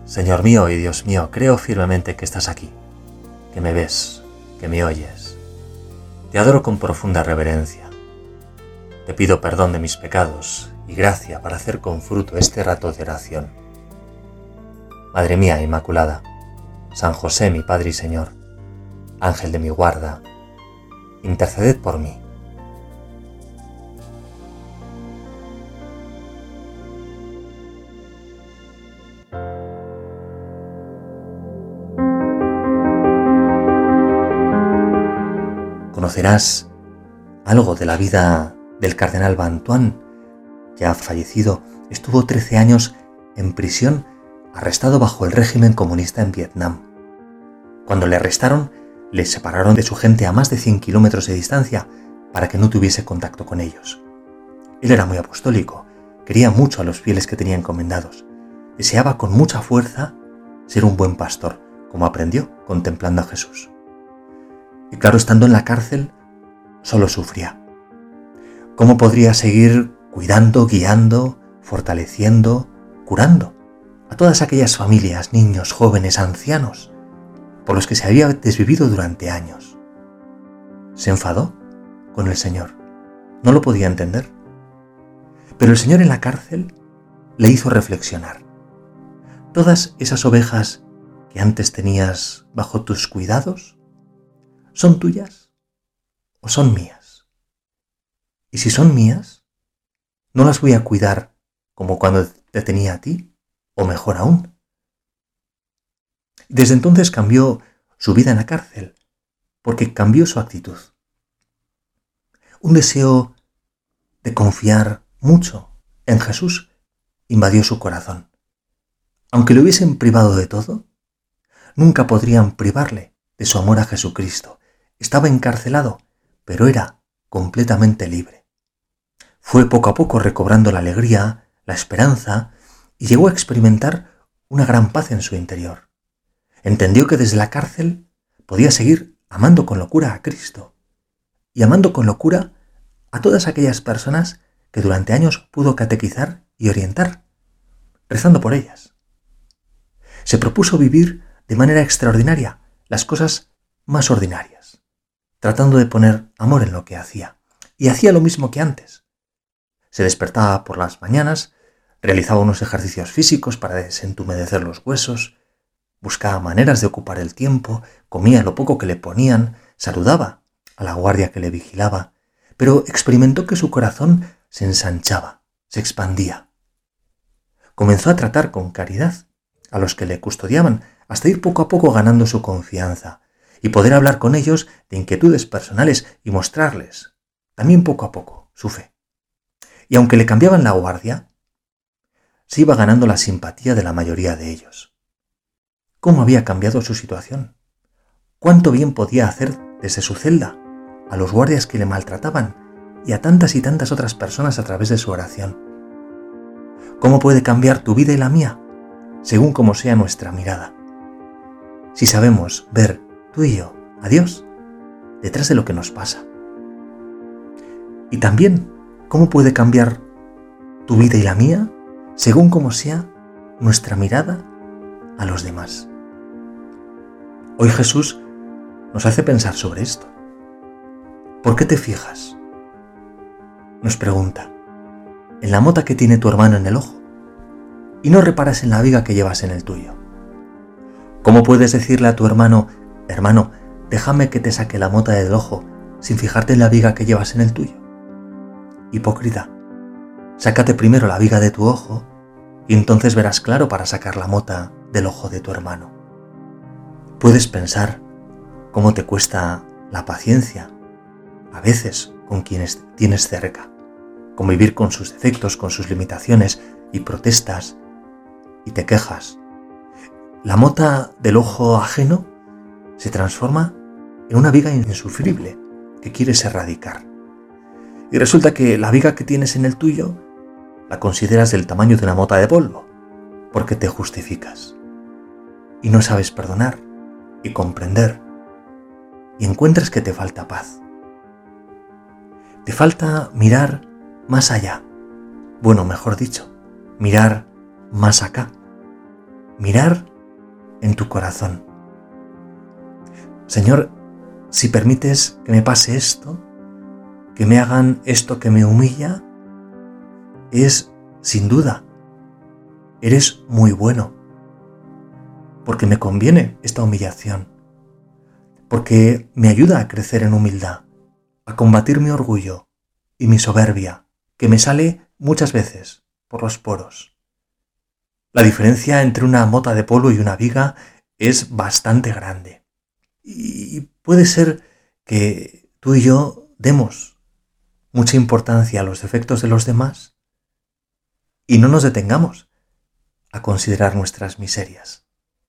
Señor mío y Dios mío, creo firmemente que estás aquí, que me ves, que me oyes. Te adoro con profunda reverencia. Te pido perdón de mis pecados y gracia para hacer con fruto este rato de oración. Madre mía Inmaculada, San José mi Padre y Señor, Ángel de mi guarda, interceded por mí. Conocerás algo de la vida del cardenal Bantuan, que ha fallecido. Estuvo 13 años en prisión, arrestado bajo el régimen comunista en Vietnam. Cuando le arrestaron, le separaron de su gente a más de 100 kilómetros de distancia para que no tuviese contacto con ellos. Él era muy apostólico, quería mucho a los fieles que tenía encomendados. Deseaba con mucha fuerza ser un buen pastor, como aprendió contemplando a Jesús. Y claro, estando en la cárcel, solo sufría. ¿Cómo podría seguir cuidando, guiando, fortaleciendo, curando a todas aquellas familias, niños, jóvenes, ancianos, por los que se había desvivido durante años? Se enfadó con el Señor. No lo podía entender. Pero el Señor en la cárcel le hizo reflexionar. Todas esas ovejas que antes tenías bajo tus cuidados, ¿son tuyas o son mías? Y si son mías, ¿no las voy a cuidar como cuando te tenía a ti? O mejor aún. Desde entonces cambió su vida en la cárcel, porque cambió su actitud. Un deseo de confiar mucho en Jesús invadió su corazón. Aunque le hubiesen privado de todo, nunca podrían privarle de su amor a Jesucristo. Estaba encarcelado, pero era completamente libre. Fue poco a poco recobrando la alegría, la esperanza, y llegó a experimentar una gran paz en su interior. Entendió que desde la cárcel podía seguir amando con locura a Cristo y amando con locura a todas aquellas personas que durante años pudo catequizar y orientar, rezando por ellas. Se propuso vivir de manera extraordinaria las cosas más ordinarias, tratando de poner amor en lo que hacía. Y hacía lo mismo que antes. Se despertaba por las mañanas, realizaba unos ejercicios físicos para desentumedecer los huesos, buscaba maneras de ocupar el tiempo, comía lo poco que le ponían, saludaba a la guardia que le vigilaba, pero experimentó que su corazón se ensanchaba, se expandía. Comenzó a tratar con caridad a los que le custodiaban, hasta ir poco a poco ganando su confianza y poder hablar con ellos de inquietudes personales y mostrarles, también poco a poco, su fe. Y aunque le cambiaban la guardia, se iba ganando la simpatía de la mayoría de ellos. ¿Cómo había cambiado su situación? ¿Cuánto bien podía hacer desde su celda a los guardias que le maltrataban y a tantas y tantas otras personas a través de su oración? ¿Cómo puede cambiar tu vida y la mía según como sea nuestra mirada? Si sabemos ver tú y yo a Dios detrás de lo que nos pasa. Y también, ¿cómo puede cambiar tu vida y la mía según como sea nuestra mirada a los demás? Hoy Jesús nos hace pensar sobre esto. ¿Por qué te fijas? Nos pregunta, en la mota que tiene tu hermano en el ojo y no reparas en la viga que llevas en el tuyo. ¿Cómo puedes decirle a tu hermano, hermano, déjame que te saque la mota del ojo sin fijarte en la viga que llevas en el tuyo? Hipócrita, sácate primero la viga de tu ojo y entonces verás claro para sacar la mota del ojo de tu hermano. Puedes pensar cómo te cuesta la paciencia, a veces con quienes tienes cerca, convivir con sus defectos, con sus limitaciones y protestas y te quejas. La mota del ojo ajeno se transforma en una viga insufrible que quieres erradicar. Y resulta que la viga que tienes en el tuyo la consideras del tamaño de una mota de polvo, porque te justificas. Y no sabes perdonar y comprender. Y encuentras que te falta paz. Te falta mirar más allá. Bueno, mejor dicho, mirar más acá. mirar en tu corazón. Señor, si permites que me pase esto, que me hagan esto que me humilla, es, sin duda, eres muy bueno, porque me conviene esta humillación, porque me ayuda a crecer en humildad, a combatir mi orgullo y mi soberbia, que me sale muchas veces por los poros. La diferencia entre una mota de polvo y una viga es bastante grande. Y puede ser que tú y yo demos mucha importancia a los defectos de los demás y no nos detengamos a considerar nuestras miserias.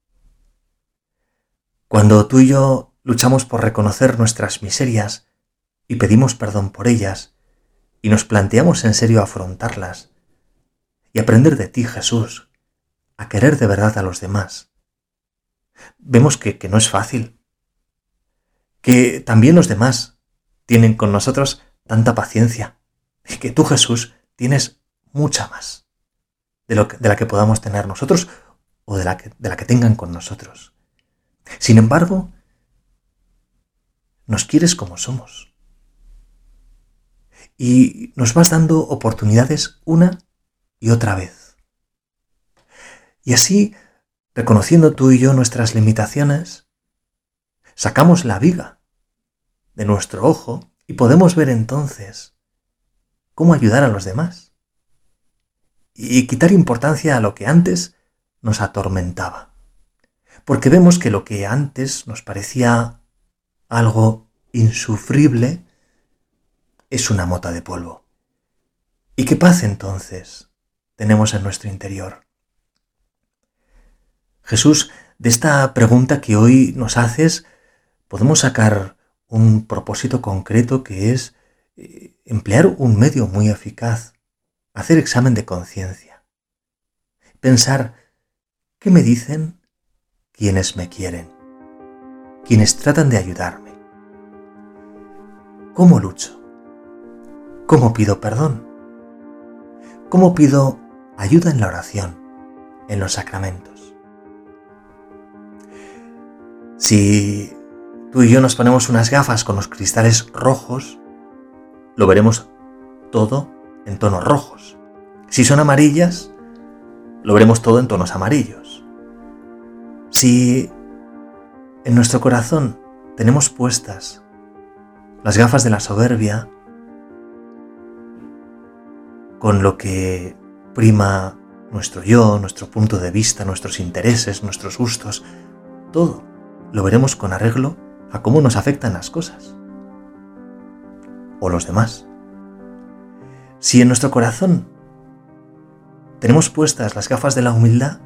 Cuando tú y yo luchamos por reconocer nuestras miserias y pedimos perdón por ellas y nos planteamos en serio afrontarlas y aprender de ti, Jesús, a querer de verdad a los demás, vemos que no es fácil, que también los demás tienen con nosotros tanta paciencia y que tú, Jesús, tienes mucha más de la que podamos tener nosotros o de la que tengan con nosotros. Sin embargo, nos quieres como somos y nos vas dando oportunidades una y otra vez. Y así, reconociendo tú y yo nuestras limitaciones, sacamos la viga de nuestro ojo y podemos ver entonces cómo ayudar a los demás y quitar importancia a lo que antes nos atormentaba. Porque vemos que lo que antes nos parecía algo insufrible es una mota de polvo. ¿Y qué paz entonces tenemos en nuestro interior? Jesús, de esta pregunta que hoy nos haces, podemos sacar un propósito concreto que es emplear un medio muy eficaz, hacer examen de conciencia, pensar, ¿qué me dicen quienes me quieren, quienes tratan de ayudarme? ¿Cómo lucho? ¿Cómo pido perdón? ¿Cómo pido ayuda en la oración, en los sacramentos? Si tú y yo nos ponemos unas gafas con los cristales rojos, lo veremos todo en tonos rojos. Si son amarillas, lo veremos todo en tonos amarillos. Si en nuestro corazón tenemos puestas las gafas de la soberbia, con lo que prima nuestro yo, nuestro punto de vista, nuestros intereses, nuestros gustos, todo lo veremos con arreglo a cómo nos afectan las cosas o los demás. Si en nuestro corazón tenemos puestas las gafas de la humildad,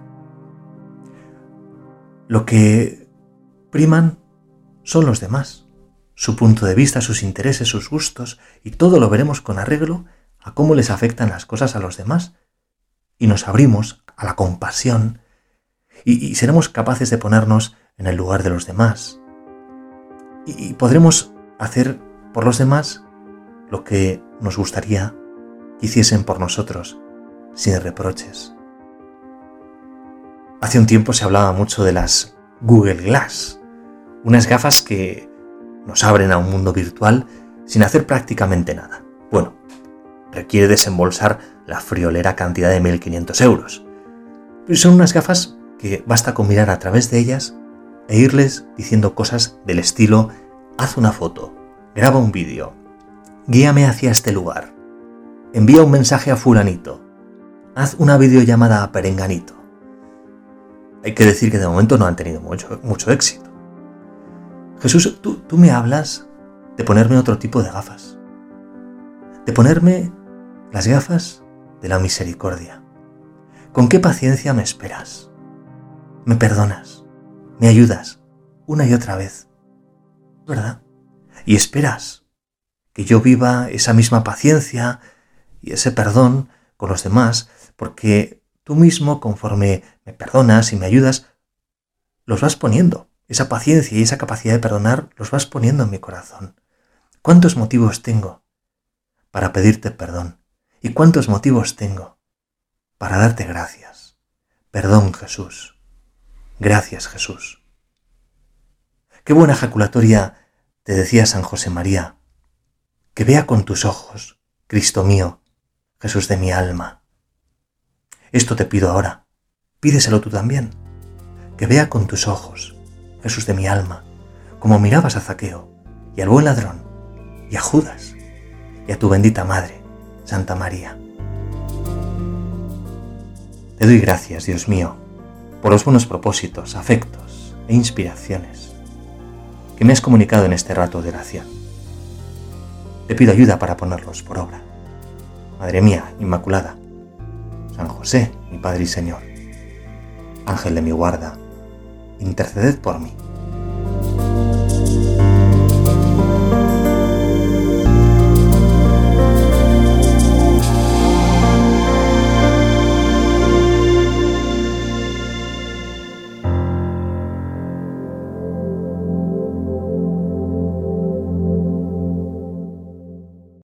lo que priman son los demás, su punto de vista, sus intereses, sus gustos, y todo lo veremos con arreglo a cómo les afectan las cosas a los demás, y nos abrimos a la compasión y seremos capaces de ponernos en el lugar de los demás y podremos hacer por los demás lo que nos gustaría que hiciesen por nosotros, sin reproches. Hace un tiempo se hablaba mucho de las Google Glass, unas gafas que nos abren a un mundo virtual sin hacer prácticamente nada. Bueno, requiere desembolsar la friolera cantidad de 1.500 euros. Pero son unas gafas que basta con mirar a través de ellas e irles diciendo cosas del estilo: haz una foto, graba un vídeo, guíame hacia este lugar, envía un mensaje a fulanito, haz una videollamada a perenganito. Hay que decir que de momento no han tenido mucho éxito. Jesús, tú me hablas de ponerme otro tipo de gafas, de ponerme las gafas de la misericordia. ¿Con qué paciencia me esperas? ¿Me perdonas? ¿Me ayudas una y otra vez? ¿Verdad? Y esperas que yo viva esa misma paciencia y ese perdón con los demás, porque tú mismo, conforme me perdonas y me ayudas, los vas poniendo. Esa paciencia y esa capacidad de perdonar los vas poniendo en mi corazón. ¿Cuántos motivos tengo para pedirte perdón? ¿Y cuántos motivos tengo para darte gracias? Perdón, Jesús. Gracias, Jesús. Qué buena ejaculatoria te decía San José María. Que vea con tus ojos, Cristo mío, Jesús de mi alma. Esto te pido ahora. Pídeselo tú también. Que vea con tus ojos, Jesús de mi alma, como mirabas a Zaqueo y al buen ladrón y a Judas y a tu bendita Madre, Santa María. Te doy gracias, Dios mío, por los buenos propósitos, afectos e inspiraciones que me has comunicado en este rato de oración. Te pido ayuda para ponerlos por obra. Madre mía Inmaculada, San José, mi Padre y Señor, Ángel de mi guarda, interceded por mí.